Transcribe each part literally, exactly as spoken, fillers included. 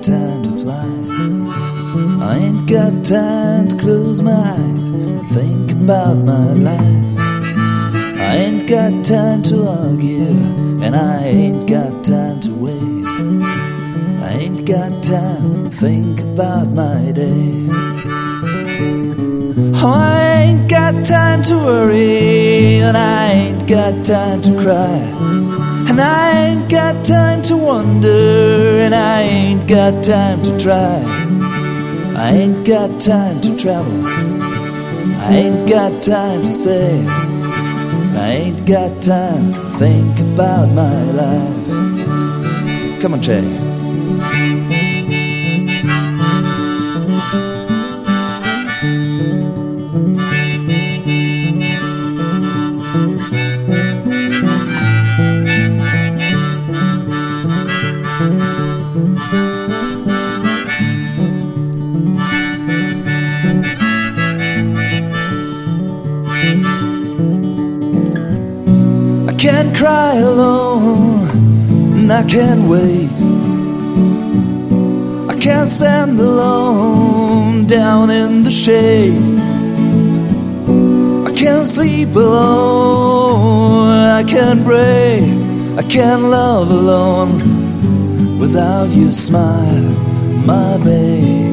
got time to fly. I ain't got time to close my eyes and think about my life. I ain't got time to argue, and I ain't got time to wait. I ain't got time to think about my day. Oh, I ain't got time to worry, and I ain't got time to cry. And I ain't got time to wonder, and I ain't got time to try. I ain't got time to travel, I ain't got time to stay. I ain't got time to think about my life. Come on, Jay. I can't cry alone, and I can't wait. I can't stand alone down in the shade. I can't sleep alone, I can't pray, I can't love alone without your smile, my babe.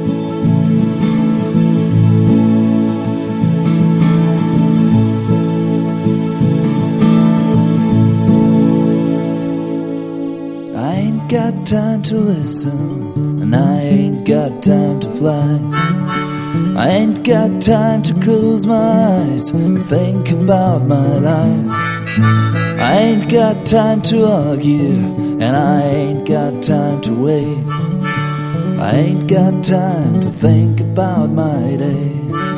I ain't got time to listen, and I ain't got time to fly. I ain't got time to close my eyes and think about my life. I ain't got time to argue, and I ain't got time to wait. I ain't got time to think about my day.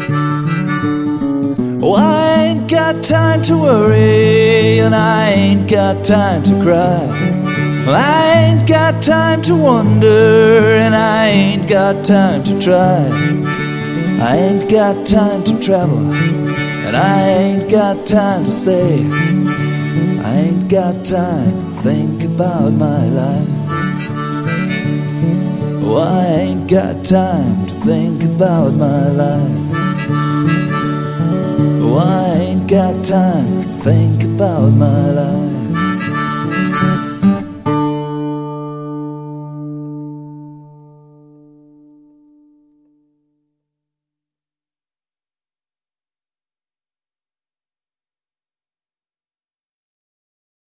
Oh, I ain't got time to worry, and I ain't got time to cry. Well, I ain't got time to wonder, and I ain't got time to try. I ain't got time to travel, and I ain't got time to stay. I ain't got time to think about my life. Oh, I ain't got time to think about my life. Oh, I ain't got time to think about my life.